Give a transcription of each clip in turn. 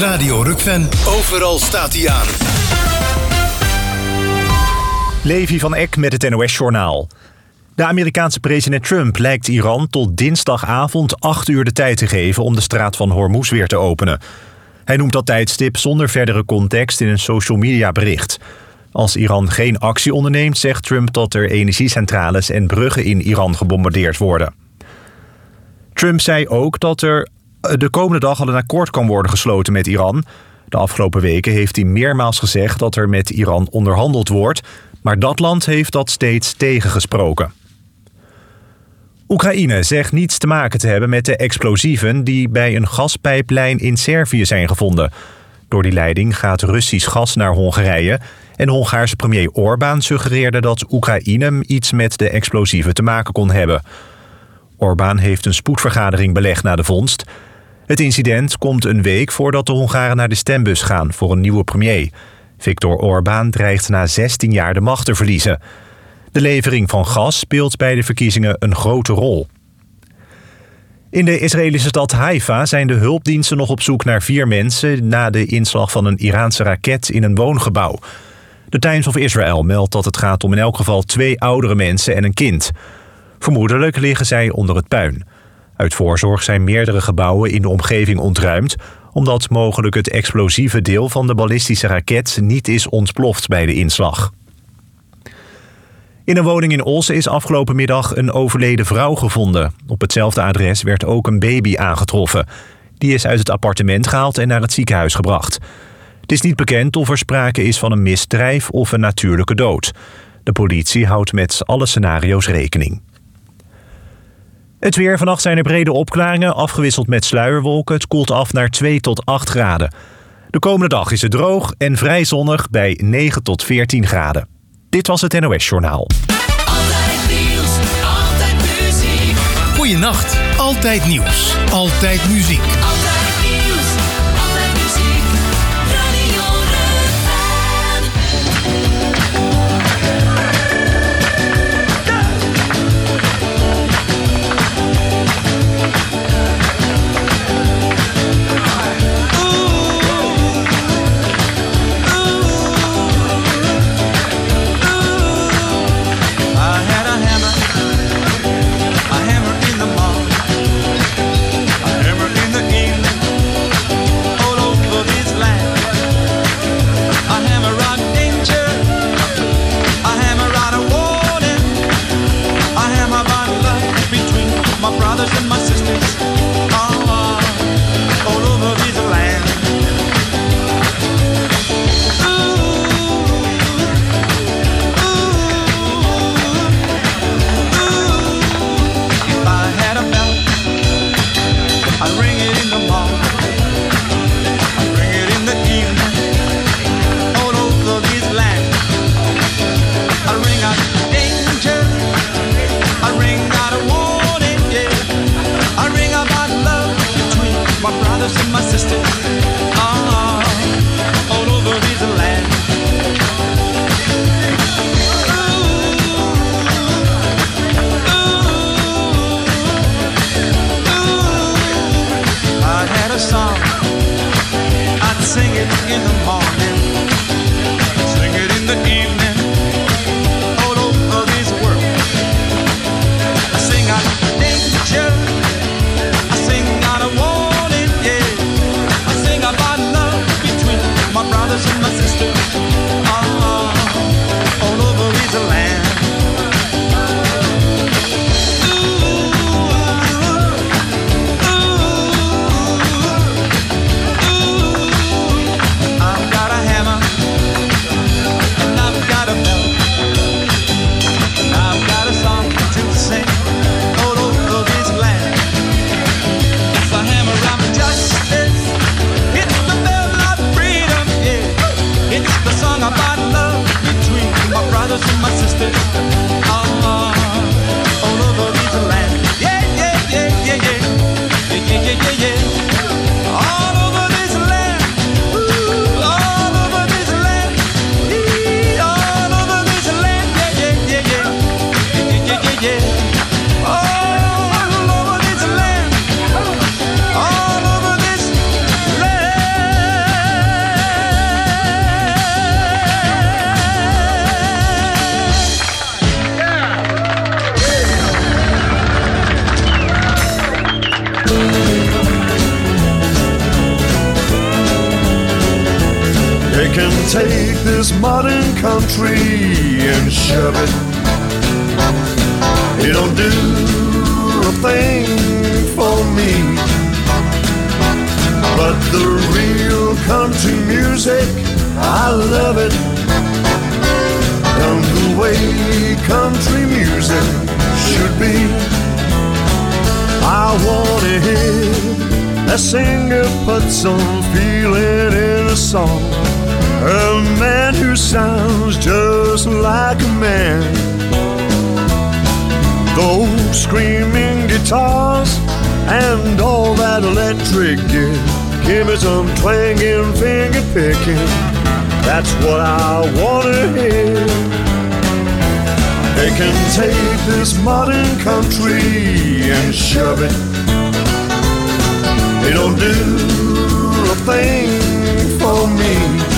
Radio Rock-fan, overal staat hij aan. Levi van Eck met het NOS-journaal. De Amerikaanse president Trump lijkt Iran tot dinsdagavond 8 uur de tijd te geven om de straat van Hormuz weer te openen. Hij noemt dat tijdstip zonder verdere context in een social media bericht. Als Iran geen actie onderneemt, zegt Trump dat er energiecentrales en bruggen in Iran gebombardeerd worden. Trump zei ook dat er de komende dag al een akkoord kan worden gesloten met Iran. De afgelopen weken heeft hij meermaals gezegd dat er met Iran onderhandeld wordt, maar dat land heeft dat steeds tegengesproken. Oekraïne zegt niets te maken te hebben met de explosieven die bij een gaspijplijn in Servië zijn gevonden. Door die leiding gaat Russisch gas naar Hongarije en Hongaarse premier Orbán suggereerde dat Oekraïne iets met de explosieven te maken kon hebben. Orbán heeft een spoedvergadering belegd na de vondst. Het incident komt een week voordat de Hongaren naar de stembus gaan voor een nieuwe premier. Viktor Orbán dreigt na 16 jaar de macht te verliezen. De levering van gas speelt bij de verkiezingen een grote rol. In de Israëlische stad Haifa zijn de hulpdiensten nog op zoek naar 4 mensen na de inslag van een Iraanse raket in een woongebouw. De Times of Israel meldt dat het gaat om in elk geval 2 oudere mensen en een kind. Vermoedelijk liggen zij onder het puin. Uit voorzorg zijn meerdere gebouwen in de omgeving ontruimd, omdat mogelijk het explosieve deel van de ballistische raket niet is ontploft bij de inslag. In een woning in Osse is afgelopen middag een overleden vrouw gevonden. Op hetzelfde adres werd ook een baby aangetroffen. Die is uit het appartement gehaald en naar het ziekenhuis gebracht. Het is niet bekend of er sprake is van een misdrijf of een natuurlijke dood. De politie houdt met alle scenario's rekening. Het weer. Vannacht zijn er brede opklaringen, afgewisseld met sluierwolken. Het koelt af naar 2 tot 8 graden. De komende dag is het droog en vrij zonnig bij 9 tot 14 graden. Dit was het NOS-journaal. Altijd nieuws, altijd muziek. Goeienacht, altijd nieuws, altijd muziek. Altijd nieuws, altijd muziek. Radio Rock-fan. And my sisters all over this land. If I had a bell, I'd ring it in the morning, I'd ring it in the evening, all over this land. I'd ring out danger, I'd ring out a warning, yeah. I ring about love between my brothers and my sisters, all over this land. I had a song, I'd sing it in the morning, sing it in the evening, all over this world. I sing out danger, I sing out a warning, yeah. I sing about love between my brothers and my sisters, all over this land. I take this modern country and shove it. It don't do a thing for me. But the real country music, I love it. And the way country music should be. I wanna hear a singer put some feeling in a song. A man who sounds just like a man. Those screaming guitars and all that electric gear. Give me some twanging, finger picking. That's what I wanna hear. They can take this modern country and shove it. They don't do a thing for me.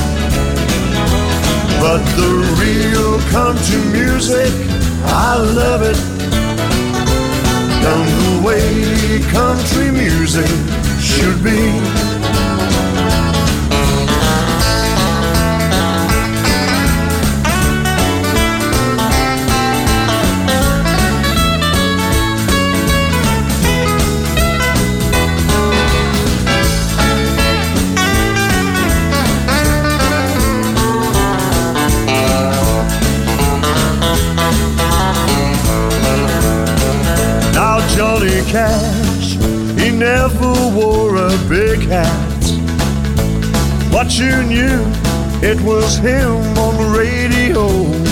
But the real country music, I love it. Done the way country music should be. Johnny Cash, he never wore a big hat. What you knew, it was him on the radio.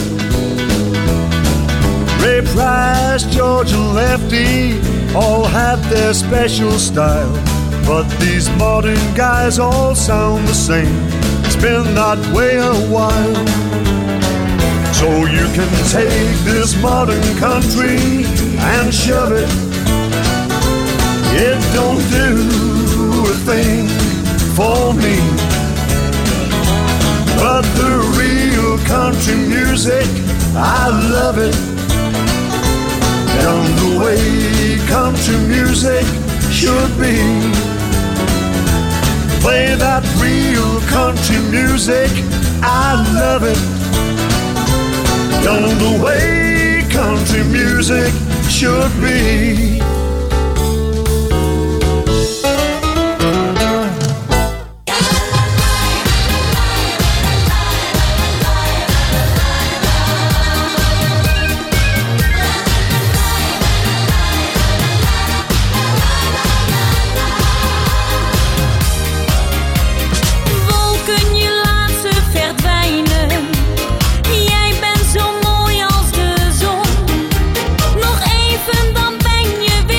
Ray Price, George and Lefty all had their special style. But these modern guys all sound the same. It's been that way a while. So you can take this modern country and shove it. It don't do a thing for me. But the real country music, I love it. Done the way country music should be. Play that real country music, I love it. Done the way country music should be. Jij bent zo mooi als de zon. Nog even, dan ben je weer.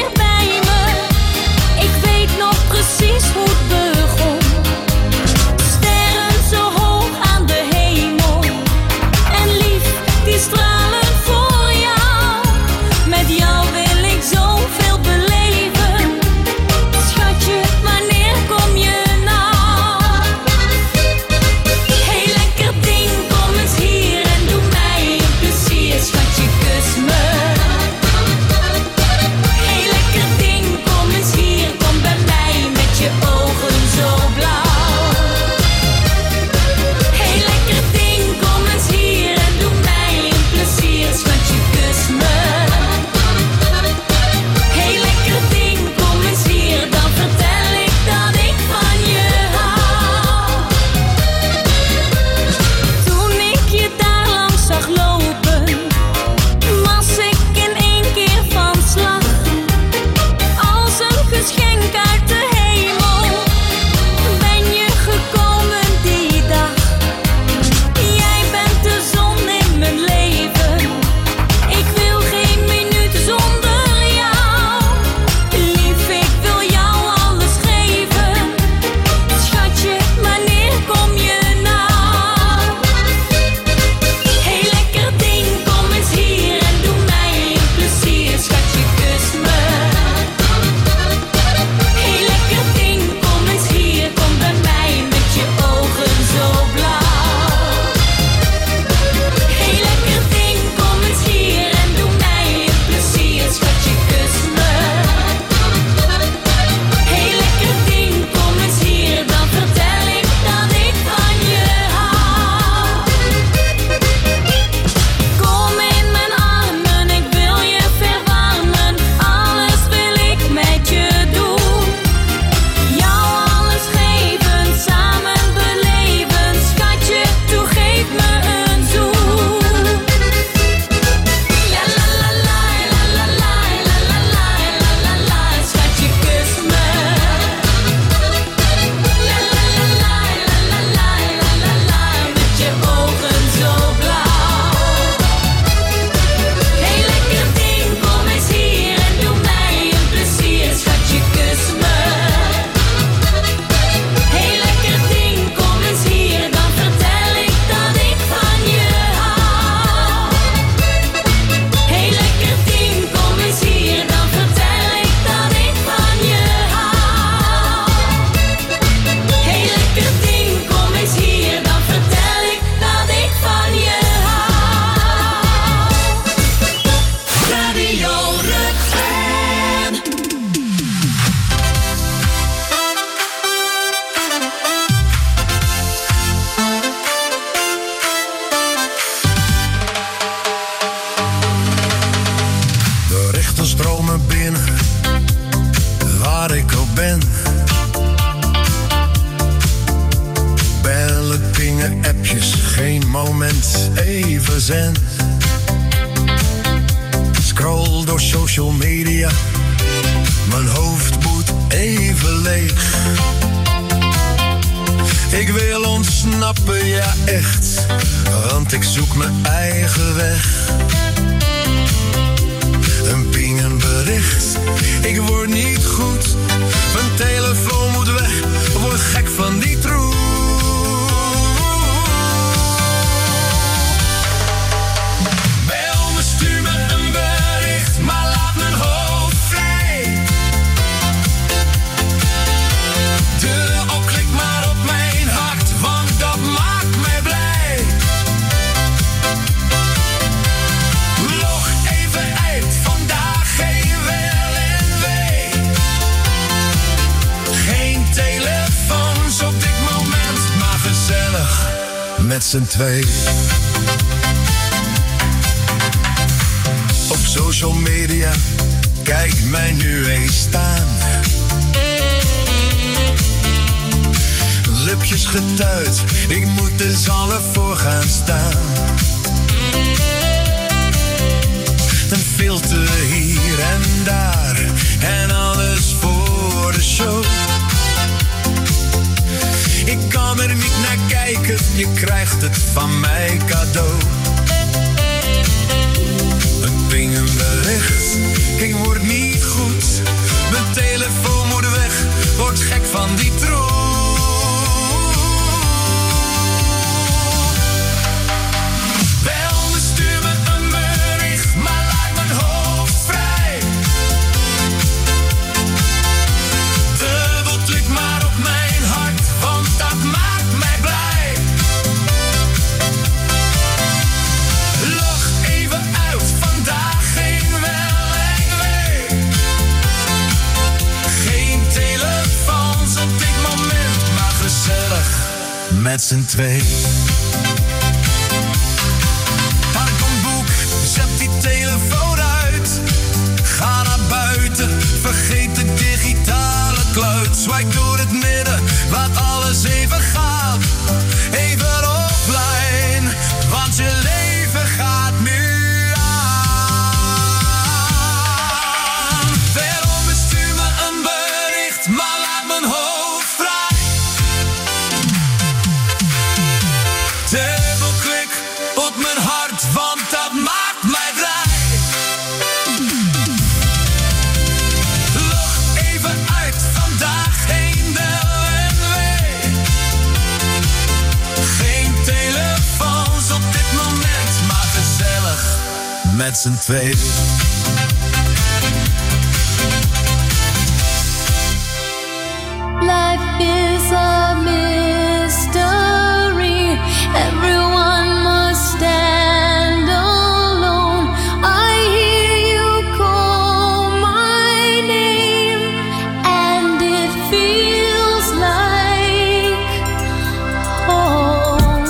waar ik ook ben. Bellen, pingen, appjes, geen moment even zen. Scroll door social media, mijn hoofd moet even leeg. Ik wil ontsnappen, ja echt, want ik zoek mijn eigen weg. Een ping, een bericht, ik word niet goed. Mijn telefoon moet weg, word gek van die troep. Bel me, stuur me een bericht, maar laat mijn hoofd vrij. Druk of klik maar op mijn hart, want dat maakt mij blij. Log even uit, vandaag geen wel en wee. Geen telefoons op dit moment, maar gezellig met z'n twee. Op social media, kijk mij nu eens staan. Lipjes getuid, ik moet er zalm voor gaan staan. Een filter hier en daar, en alles voor de show. Ik kan er niet naar kijken, je krijgt het van mij cadeau. Een ping, een bericht, ik word niet goed. Mijn telefoon moet weg, word gek van die troep. Bel me, stuur me een bericht, maar laat mijn hoofd vrij. Dubbelklik maar op mijn hart, want dat maakt mij blij. Log even uit, vandaag geen wel en wee. Geen telefoons op dit moment, maar gezellig met z'n twee. Pak een boek, zet die telefoon uit. Ga naar buiten, vergeet de digitale kluit. Swipe door het midden, laat alles even gaan. Even offline, want je leven gaat nu aan. Waarom stuur me een bericht, maar laat mijn hoofd vrij. Dubbelklik op mijn hart, want dat maakt mij blij. Log even uit, vandaag geen bel en wee. Geen telefoons op dit moment, maar gezellig met z'n twee. Life is a mystery. Everyone must stand alone. I hear you call my name, and it feels like home.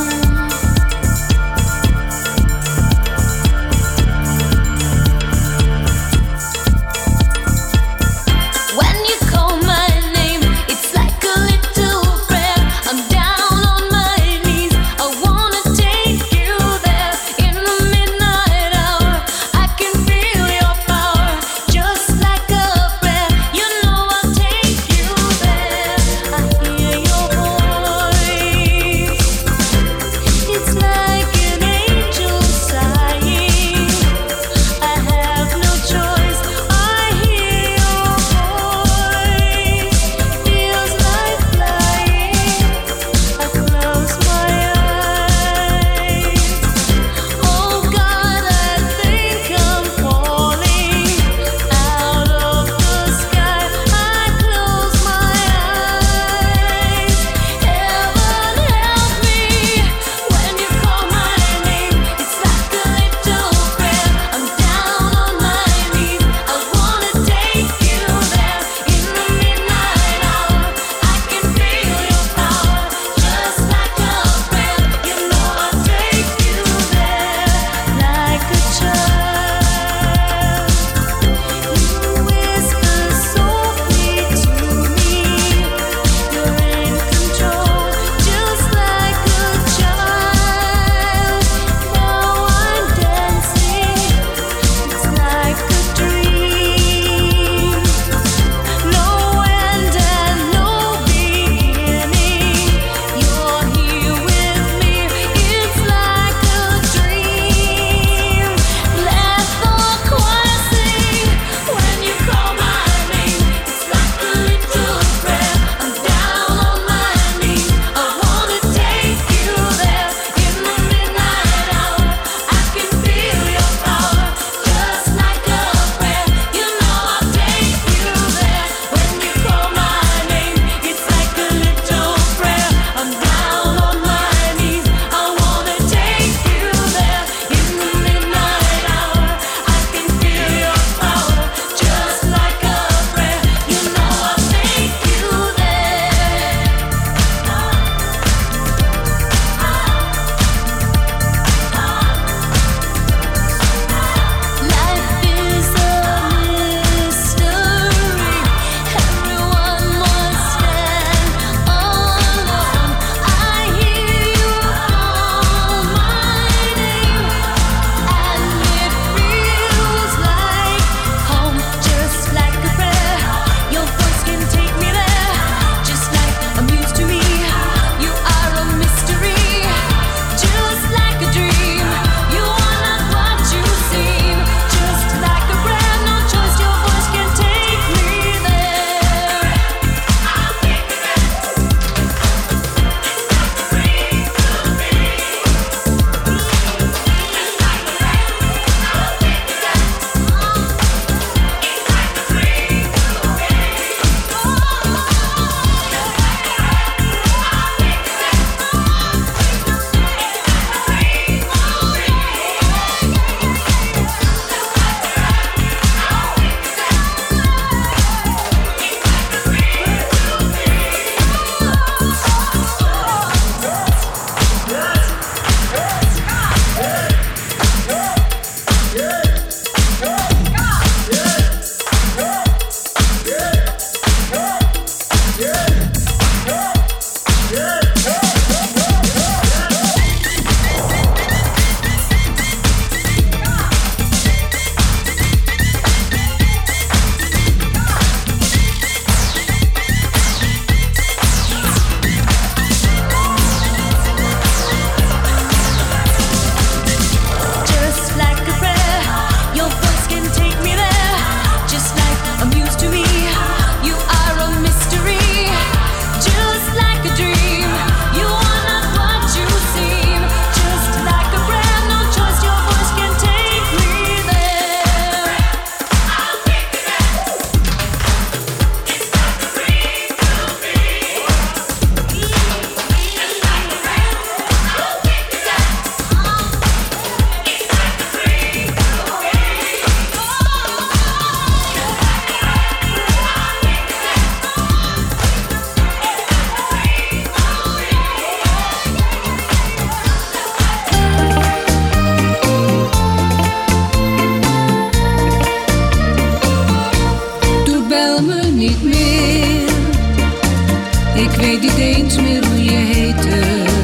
niet meer. Ik weet niet eens meer hoe je heette.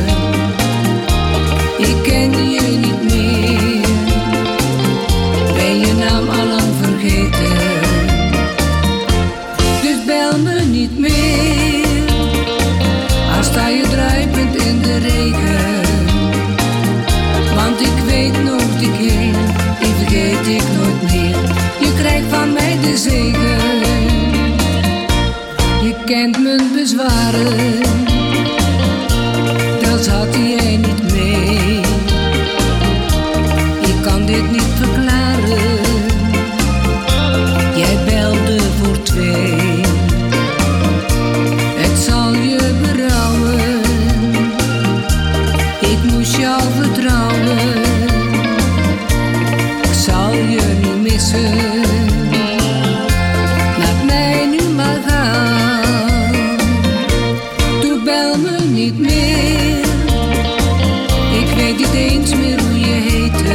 Ik ken je niet meer. Ben je naam allang vergeten. Dus bel me niet meer. Al sta je druipend in de regen. Want ik weet nog die keer, die vergeet ik nooit meer. Je krijgt van mij de zegen. Je kent mijn bezwaren. Dat had jij niet mee. Ik kan dit niet verklaren. Jij belde voor twee. Het zal je berouwen. Ik moest jou vertrouwen. Ik zal je niet missen. Laat mij nu maar gaan. Doe bel me niet meer. Ik weet niet eens meer hoe je heette.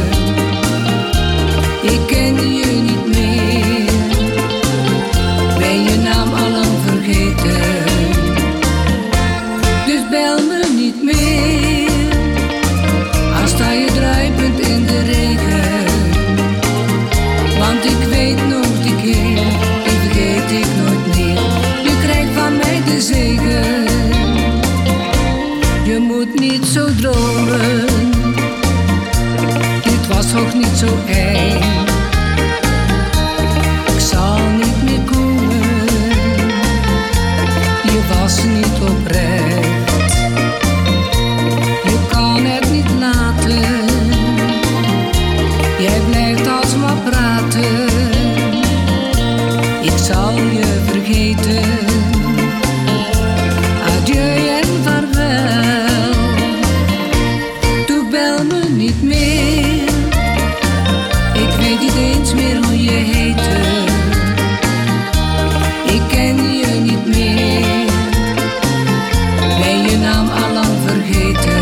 Ik ken je niet meer. Ben je naam allang vergeten. Dus bel me niet meer. Al sta je druipend in de regen. Want ik weet nog die keer, die vergeet ik nooit meer. Je krijgt van mij de zegen. Je moet niet zo dromen. Dit was toch niet zo eng. Ik zal niet meer komen. Je was niet oprecht. Je kan het niet laten. Jij blijft alsmaar praten. Ik zal je vergeten. Adieu en vaarwel. Doe bel me niet meer. Ik weet niet eens meer hoe je heette. Ik ken je niet meer. Ben je naam allang vergeten.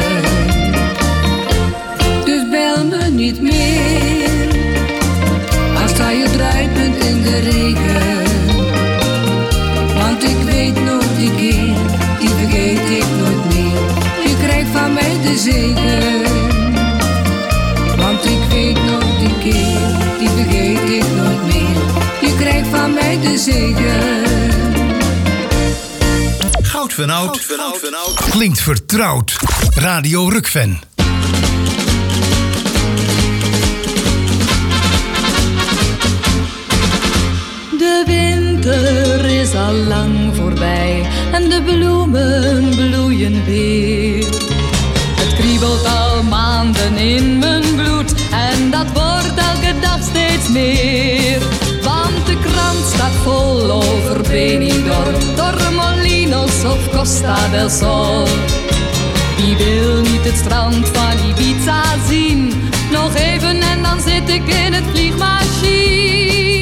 Dus bel me niet meer. Al sta je druipend in de regen. Want ik weet nog die keer, die vergeet ik nooit meer. Je krijgt van mij de zegen. Want ik weet nog die keer, die vergeet ik nooit meer. Je krijgt van mij de zegen. Goud van Oud klinkt vertrouwd. Radio Rukven. De winter is al lang voorbij en de bloemen bloeien weer. Het kriebelt al maanden in mijn bloed en dat wordt elke dag steeds meer. Want de krant staat vol over Benidorm, Torremolinos of Costa del Sol. Wie wil niet het strand van Ibiza zien? Nog even en dan zit ik in het vliegmachine.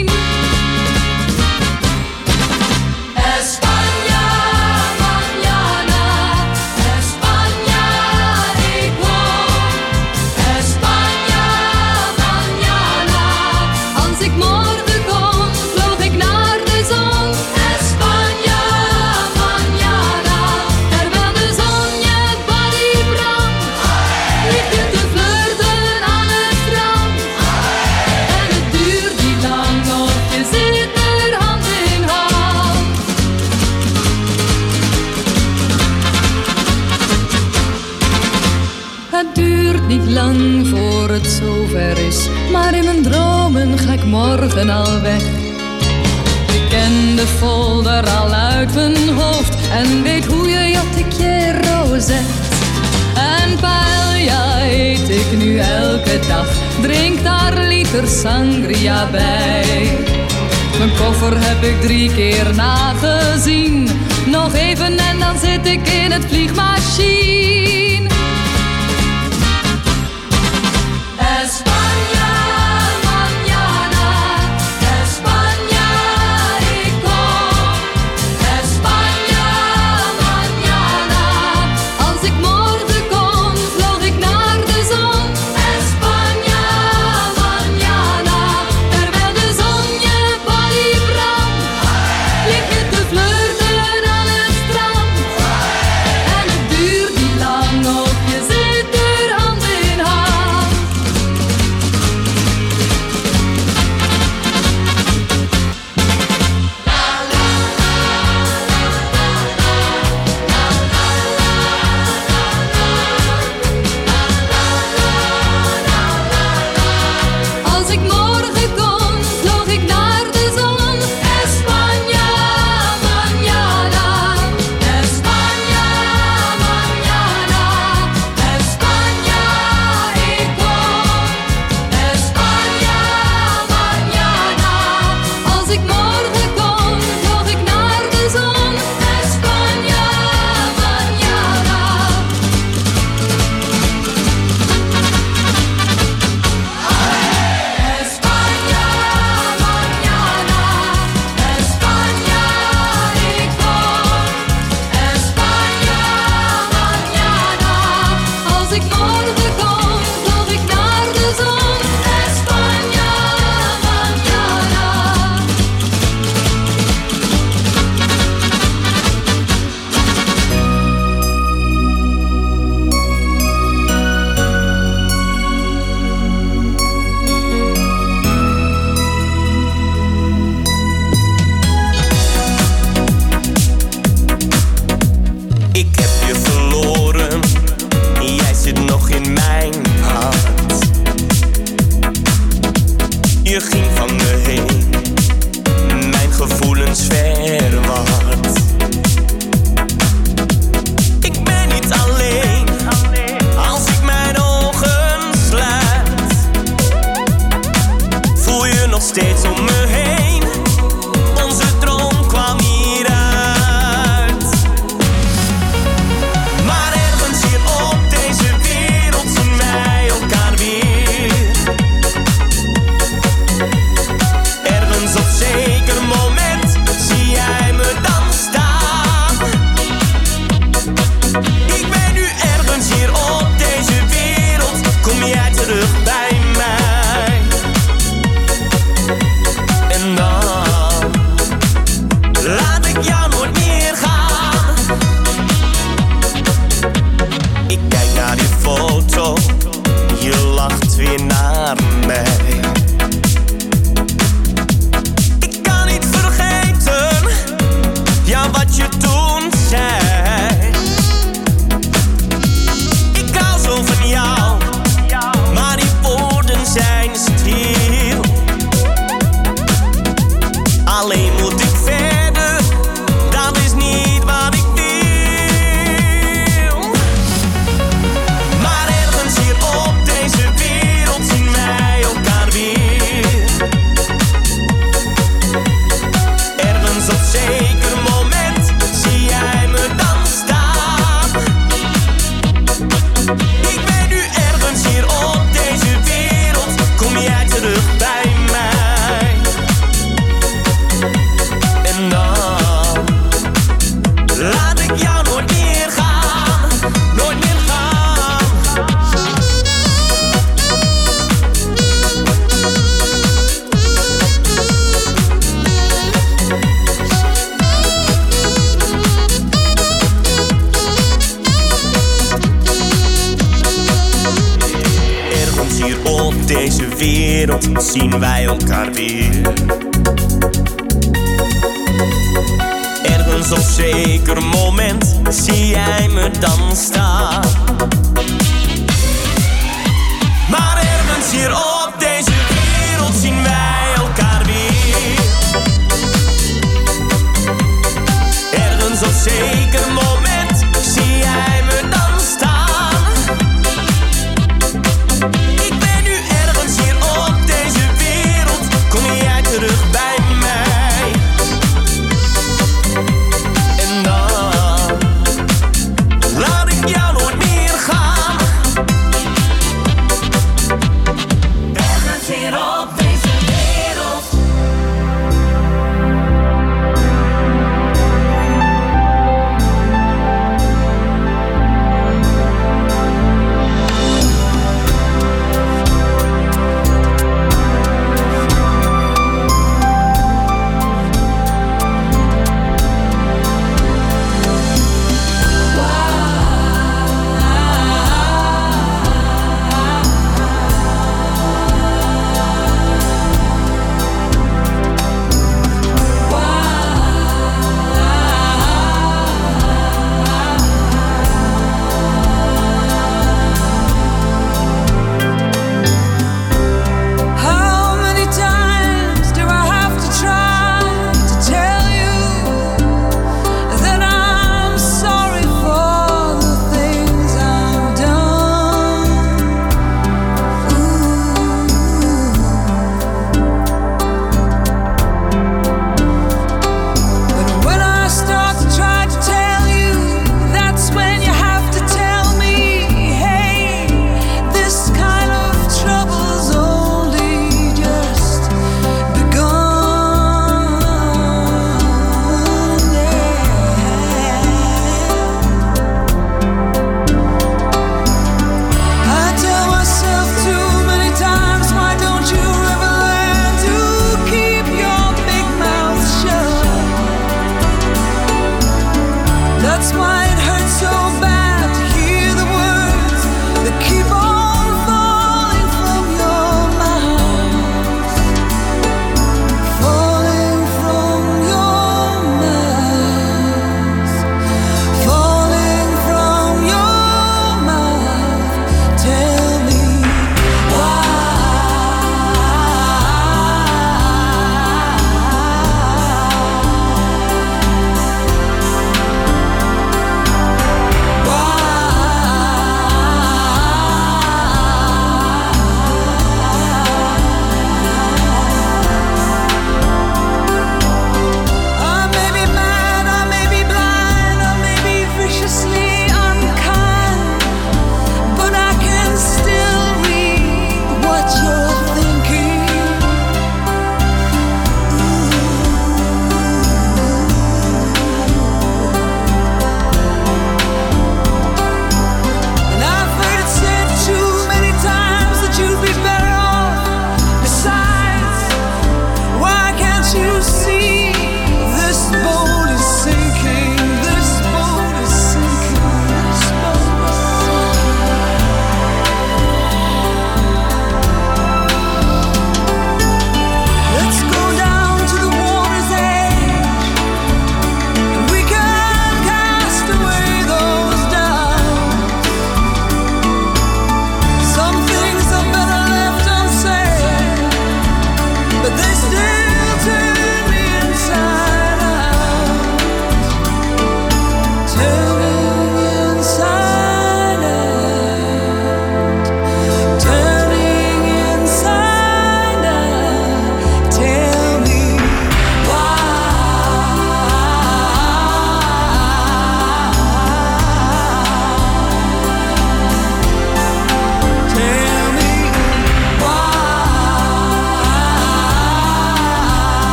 España, mañana, España, igual. España, mañana. Als ik morgen kom, vloog ik naar de zon. España, mañana. Terwijl de zon je body brandt, ligt je te flirten aan het strand. En het duurt niet lang of je zit er hand in hand. Het duurt niet lang voor het zover is, maar in mijn dromen ga ik morgen al weg. Ik ken de folder al uit mijn hoofd en weet hoe je Yo te quiero zegt. En paella eet ik nu elke dag, drink daar liter sangria bij. Mijn koffer heb ik 3 keer nagezien, nog even en dan zit ik in het vliegmachine. España, mañana, España, igual. España, mañana. Als ik morgen kom, vloog ik naar de zon. España, mañana. Terwijl de zon je body brandt, wereld zien wij elkaar weer. Ergens op zeker moment zie jij me dan staan. Maar ergens hier op deze wereld zien wij elkaar weer. Ergens op zeker moment zie jij me dan staan. Ik ben nu ergens hier op deze wereld, kom jij terug bij mij. En dan laat ik jou nooit meer gaan.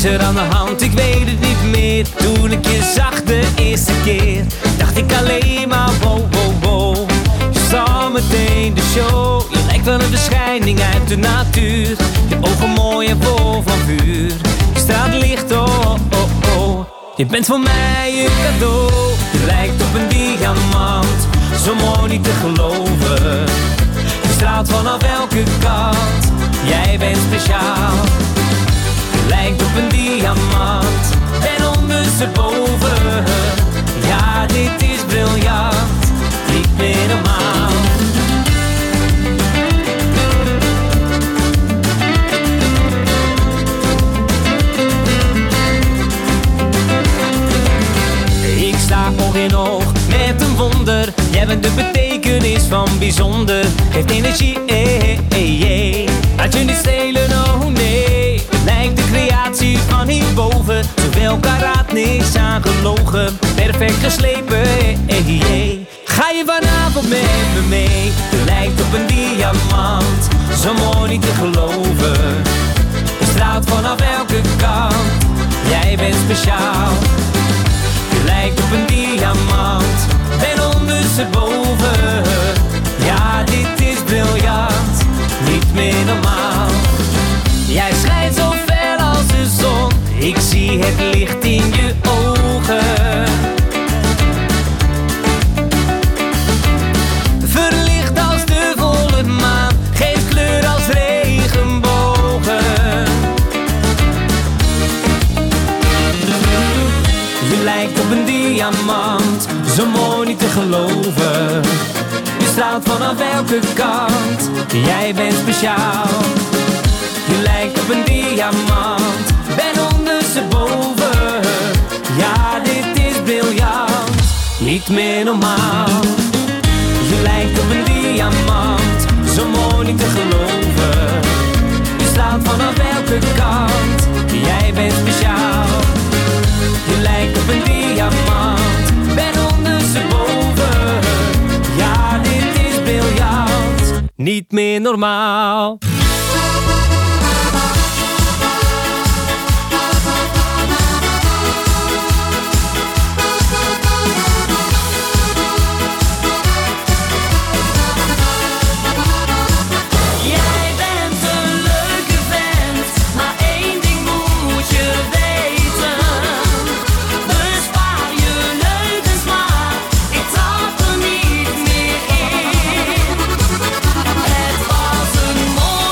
is er aan de hand? Ik weet het niet meer. Toen ik je zag de eerste keer, dacht ik alleen maar wow, wow, wow. Je zag meteen de show. Je lijkt wel een verschijning uit de natuur. Je ogen mooi en vol van vuur. Je straalt licht, oh, oh, oh. Je bent voor mij een cadeau. Je lijkt op een diamant, zo mooi niet te geloven. Je straalt vanaf elke kant. Jij bent speciaal. Je lijkt op een diamant en ondersteboven. Ja, dit is briljant, niet meer normaal. Ik sta oog in oog met een wonder. Jij bent de betekenis van bijzonder. Geeft energie, laat je niet stelen, oh nee. Het lijkt de creatie van hierboven. Zowel karaat, niks aan gelogen. Perfect geslepen, Ga je vanavond met me mee? Je lijkt op een diamant, zo mooi niet te geloven. Je straalt vanaf elke kant. Jij bent speciaal. Je lijkt op een diamant en ondersteboven. Ja, dit is briljant, niet meer normaal. Jij schijnt zo fel als de zon. Ik zie het licht in je ogen. Verlicht als de volle maan, geeft kleur als regenbogen. Je lijkt op een diamant, zo mooi niet te geloven. Je straalt vanaf elke kant, jij bent speciaal. Je lijkt op een diamant, ben ondersteboven. Ja, dit is briljant, niet meer normaal. Je lijkt op een diamant, zo mooi niet te geloven. Je straalt vanaf elke kant, jij bent speciaal. Je lijkt op een diamant, ben ondersteboven. Ja, dit is briljant, niet meer normaal. Het was een mooi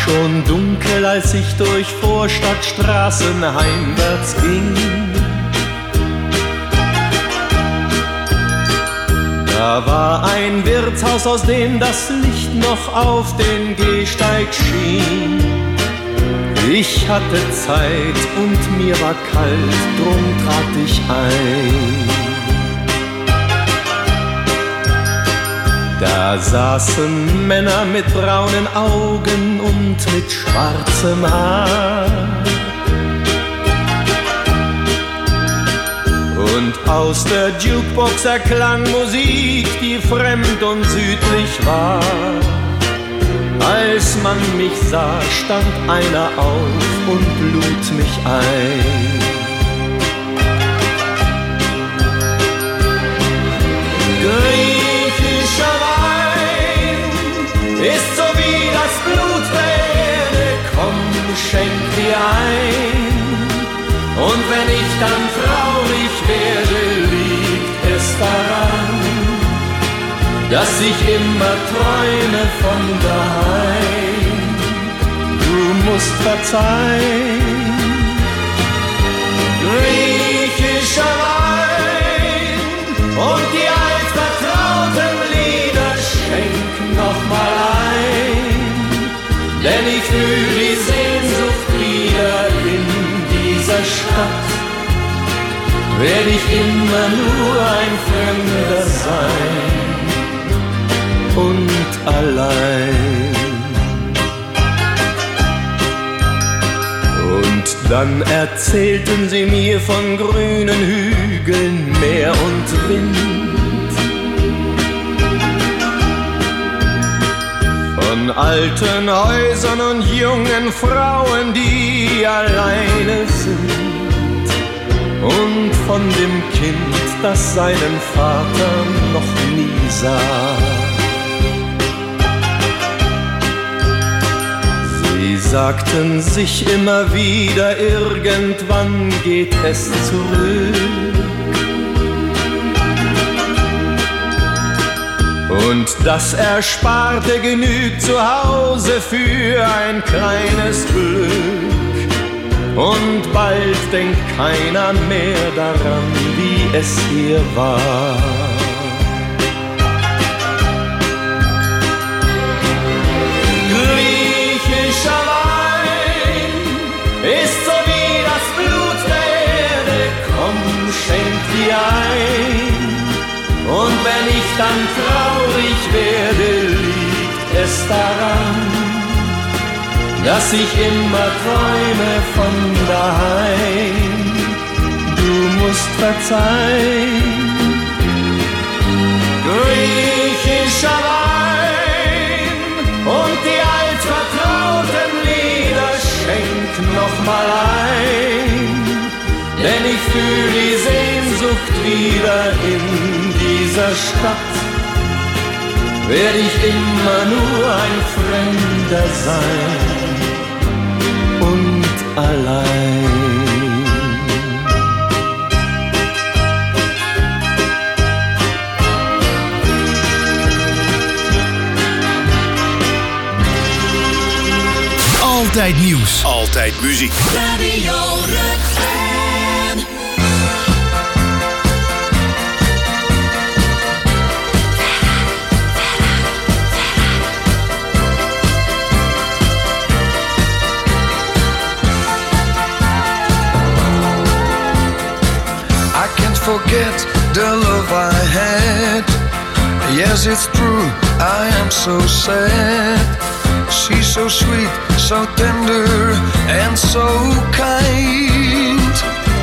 Schon dunkel, als ich durch Vorstadtstraßen heimwärts ging. Da war ein Wirtshaus, aus dem das Licht noch auf den Gehsteig schien. Ich hatte Zeit und mir war kalt, drum trat ich ein. Da saßen Männer mit braunen Augen und mit schwarzem Haar. Und aus der Jukebox erklang Musik, die fremd und südlich war. Als man mich sah, stand einer auf und lud mich ein. Griechischer Wein ist so wie das Blut der Erde, komm, schenk dir ein. Und wenn ich dann traurig werde, liegt es daran, dass ich immer träume von daheim. Du musst verzeihen. Griechischer Wein und die altvertrauten Lieder schenk noch mal ein, denn ich fühl die Sehnsucht wieder in dieser Stadt. Werd ich immer nur ein Fremder sein und allein. Und dann erzählten sie mir von grünen Hügeln, Meer und Wind, von alten Häusern und jungen Frauen, die alleine sind, und von dem Kind, das seinen Vater noch nie sah. Sie sagten sich immer wieder, irgendwann geht es zurück. Und das Ersparte genügt zu Hause für ein kleines Glück. Und bald denkt keiner mehr daran, wie es hier war. Griechischer Wein ist so wie das Blut der Erde, komm, schenk dir ein. Und wenn ich dann traurig werde, liegt es daran, dass ich immer träume von daheim. Du musst verzeihen. Griechischer Wein und die altvertrauten Lieder schenk noch mal ein, denn ich fühl die Sehnsucht wieder in dieser Stadt. Werd ich immer nur ein Fremder sein und allein. Altijd nieuws. Altijd muziek. Radio Rutgen. Forget the love I had. Yes, it's true, I am so sad. She's so sweet, so tender, and so kind.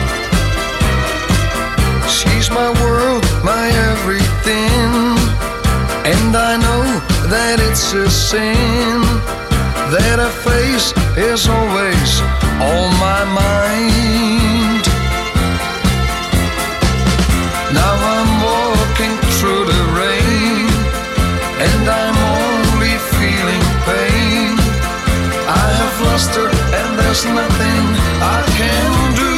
She's my world, my everything. And I know that it's a sin that her face is always on my mind. Now I'm walking through the rain, and I'm only feeling pain. I have lost her, and there's nothing I can do.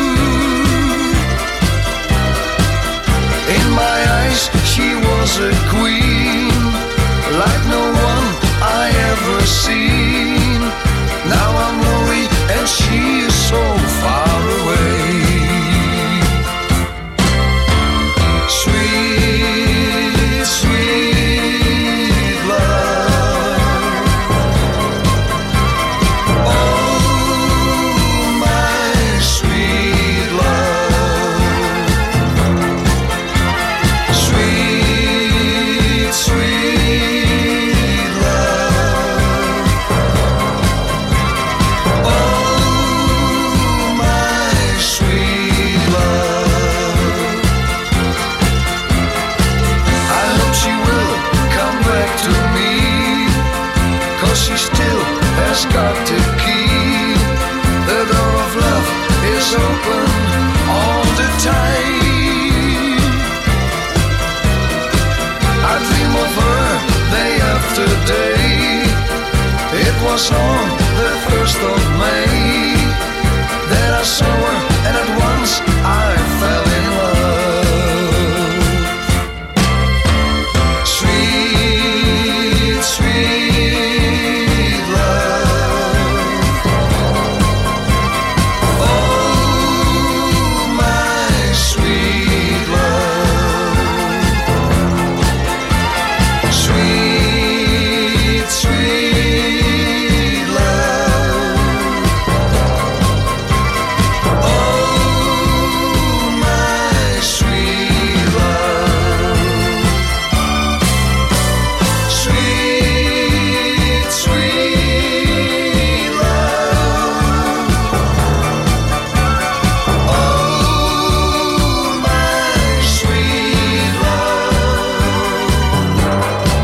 In my eyes, she was a queen, like no one I ever seen. she is so far away. Sweet, sweet love. Oh, my sweet love. Sweet, sweet love. Oh, my sweet love. I hope she will come back to me, 'cause she still has got to keep. The door of love is open all the time. I dream of her day after day. It was on the 1st of May that I saw her, and at once I fell in love. Sweet, sweet love. Oh, my sweet love. Sweet, sweet love. Oh, my sweet love. Sweet, sweet love. Oh, my sweet love.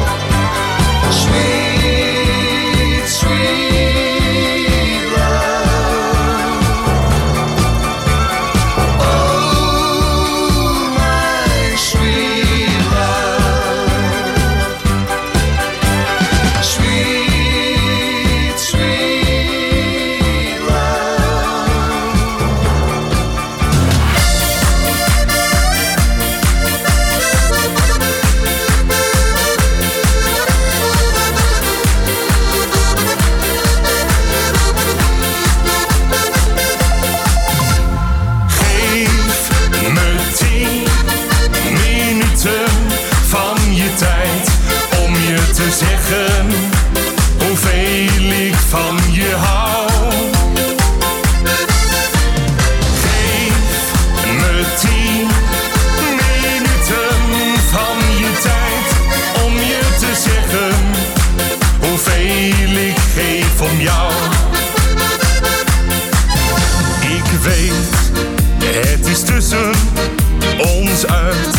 Sweet, sweet love. Oh, my sweet love. Sweet, sweet Geef me 10 minuten van je tijd om je te zeggen hoeveel ik van je hou. Geef me 10 minuten van je tijd om je te zeggen hoeveel ik geef om jou. Ik weet, het is tussen ons uit.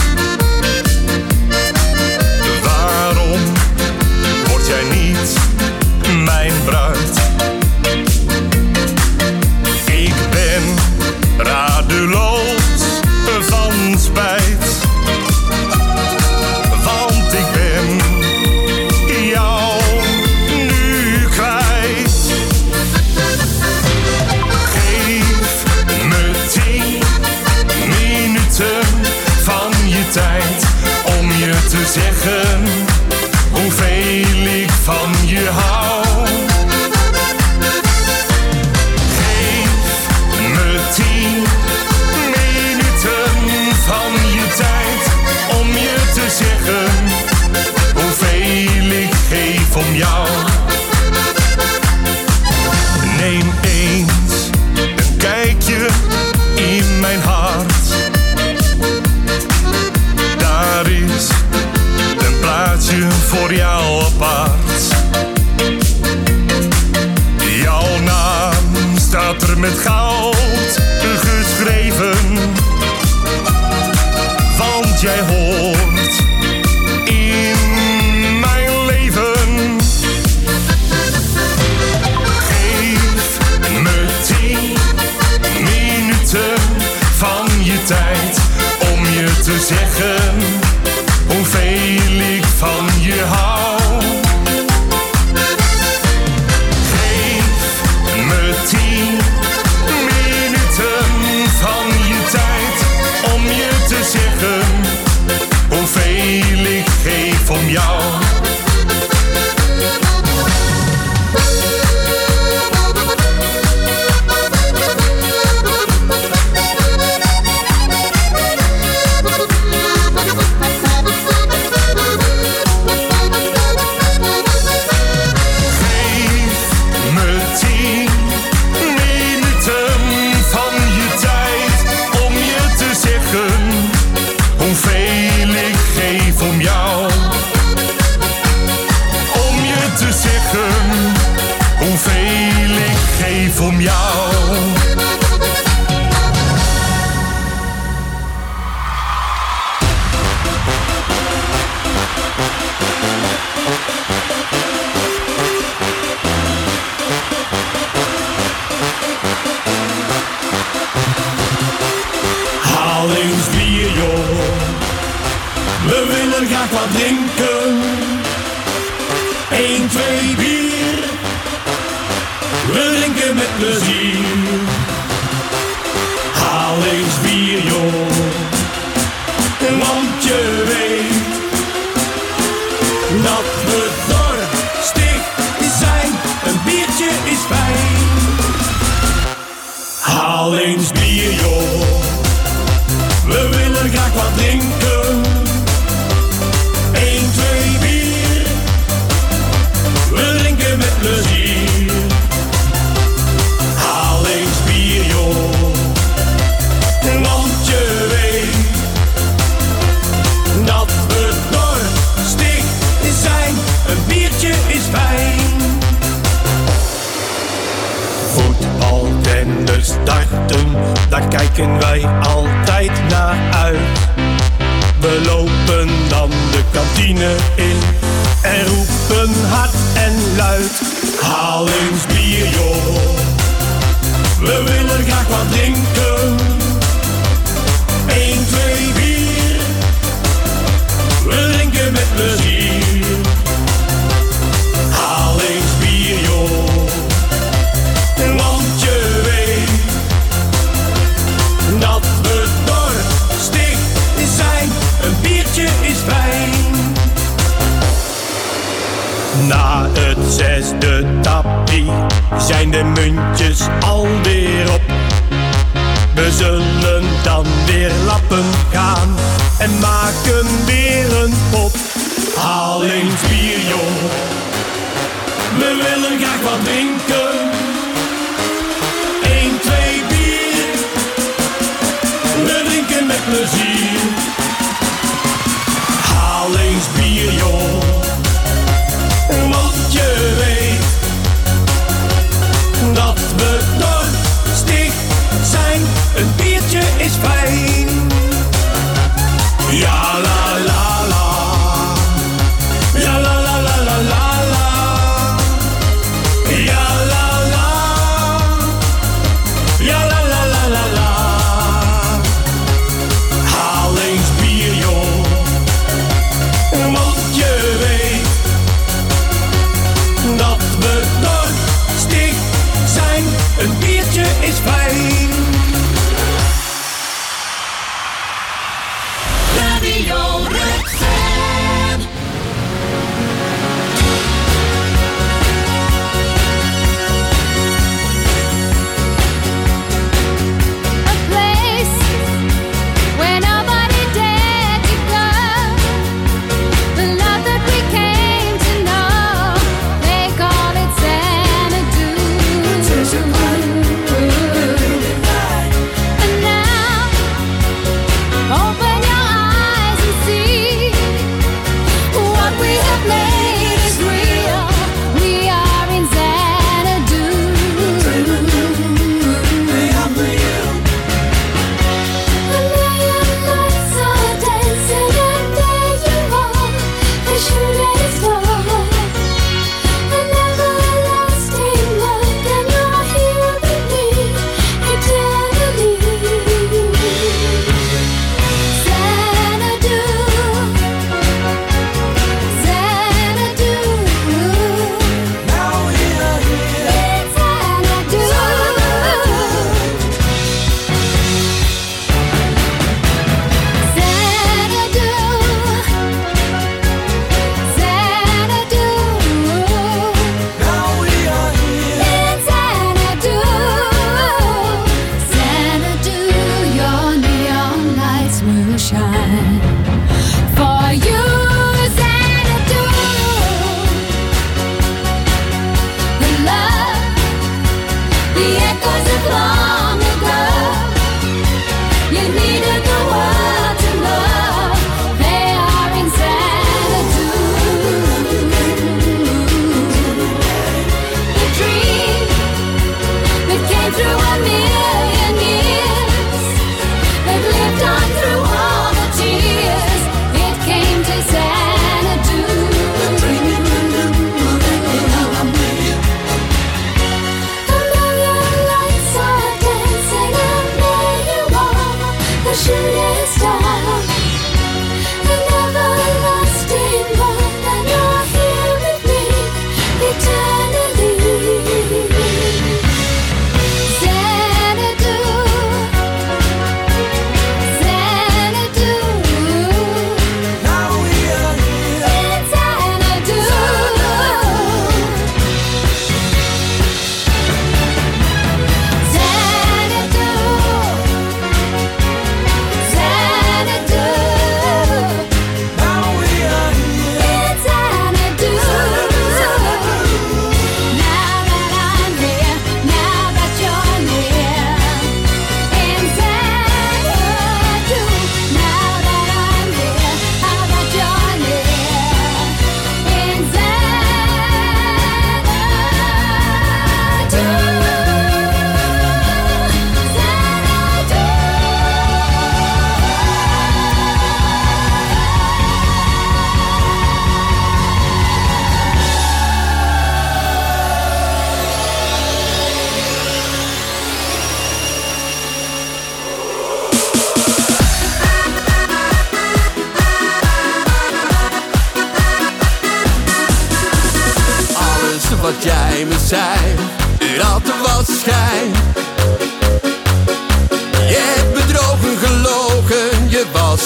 Waarom word jij niet mijn bruid? Ik ben radeloos van spijt, want ik ben jou nu kwijt. Geef me 10 minuten van je tijd om je te zeggen hoeveel ik van je hou. Geef me 10 minuten van je tijd om je te zeggen hoeveel ik geef om jou. Neem eens een kijkje in mijn hart. Daar is een plaatsje voor jou apart. Jouw naam staat er met goud geschreven, want jij hoort in mijn leven. Geef me 10 minuten van je tijd om je te zeggen hoeveel ik van je hou. Geef me 10 We willen graag wat drinken. 1, 2 bier. We drinken met plezier. Haal eens bier, joh. Want je weet dat we dorstig zijn. Een biertje is fijn. Haal eens bier, joh. We willen graag wat drinken. 1, 2 bier. We drinken met plezier. Haal eens bier, joh. Want je weet dat we dorstig zijn. Een biertje is fijn. Voetbal, tennis, darten, daar kijken wij altijd naar uit. We lopen dan de kantine in en roepen hard en luid. Haal eens bier, joh. We willen graag wat drinken. 1, 2 bier. We drinken met plezier. Haal eens bier, joh. Want je weet dat we dorstig zijn. Een biertje is fijn. Na het 6e tappie zijn de muntjes alweer op. We zullen dan weer lappen gaan en maken weer een pot. Haal eens bier, joh. We willen graag wat drinken. 1, 2 bier. We drinken met plezier. Haal eens bier, joh. Want je weet dat we dorstig zijn. Een biertje is fijn. Ja la la la. Ja la la la la la la. Ja la la. Ja la la la la la. Haal eens bier, joh. Want je weet dat we dorstig zijn. Een biertje is fijn. Radio Rexen. A place where nobody dared to go. The love that we came to know, they call it Xanadu. And now, open your eyes and see what we have made is real. We are in Xanadu. A million lights are dancing and there you are, the shooting star. An everlasting look and you're here with me eternally. Xanadu, Xanadu. Now we are here. It's Xanadu. Xanadu, Xanadu. Now we are here. It's Xanadu. Xanadu, your neon lights will shine for you. Xanadu, the love, the echoes of long ago. You needed the world to know they are in Xanadu. The dream that came through a million years, that lived on through all the tears, it came to Xanadu. A million lights are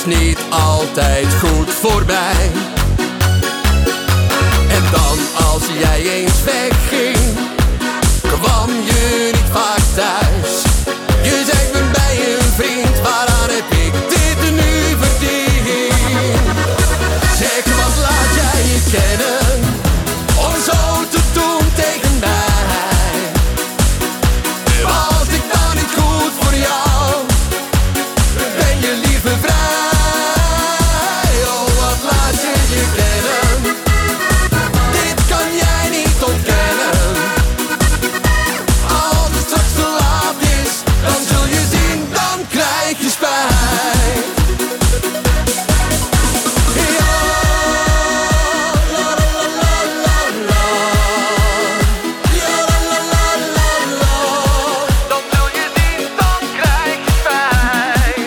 niet altijd goed voorbij. En dan als jij eens wegging, kwam je niet vaak thuis. Je zei ik ben bij een vriend, waaraan heb ik dit nu verdiend? Zeg, wat laat jij je kennen om zo te doen tegen mij? Was ik dan niet goed voor jou? Ben je liever vrij? Oh, wat laat je je kennen? Dit kan jij niet ontkennen. Als het straks te laat is, dan zul je zien, dan krijg je spijt. Ja, la la la la la. Ja, la la la la. Dan zul je zien, dan krijg je spijt.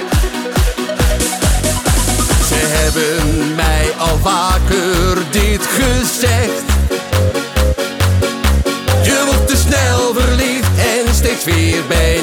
Ze hebben mij al vaker dit gezegd. Je wordt te snel verliefd en steeds weer bij